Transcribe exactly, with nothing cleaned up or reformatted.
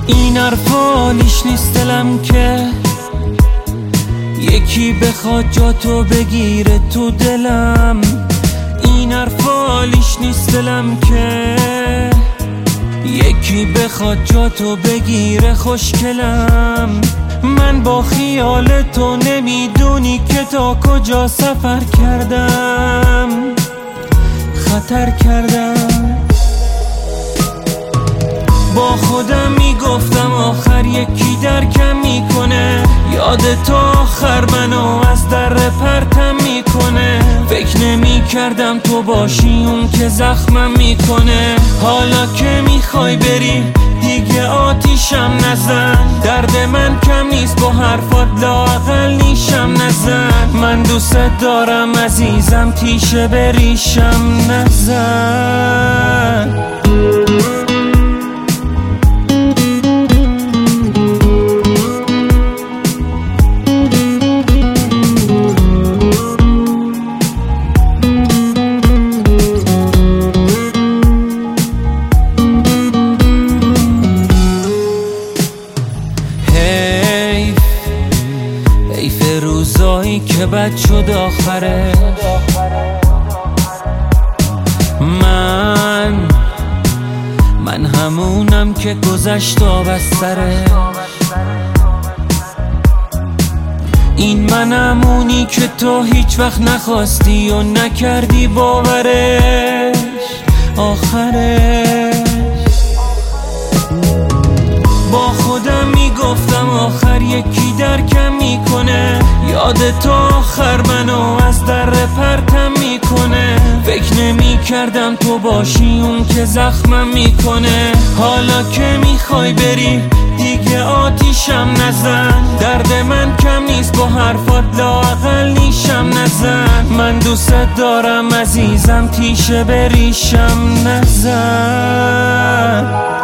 این حرفا لیش نیست دلم که یکی بخواد جا تو بگیره تو دلم. این حرفا لیش نیست دلم که یکی بخواد جا تو بگیره خوشگلم. من با خیال تو نمیدونی که تا کجا سفر کردم، خطر کردم. با خودم میگفتم آخر یکی درکم میکنه، یاد تو آخر منو از در پرتم میکنه. فکر نمی کردم تو باشی اون که زخمم میکنه. حالا که میخوای بری دیگه آتیشم نزن، درد من کم نیست با حرفات لااقل نیشم نزن. من دوست دارم عزیزم تیشه بریشم نزن. حیف روزایی که بد شد آخره. من من همونم که گذشت آب از سره. این من همونی که تو هیچ وقت نخواستی و نکردی باورش آخرش. با خودم میگفتم آخر یکی درکم میکنه، یاد تو آخر منو از در پرتم میکنه. فکر نمی کردم تو باشی اون که زخمم میکنه. حالا که میخوای بری دیگه آتیشم نزن، درد من کم نیست با حرفات لااقل نیشم نزن. من دوست دارم عزیزم تیشه بریشم نزن.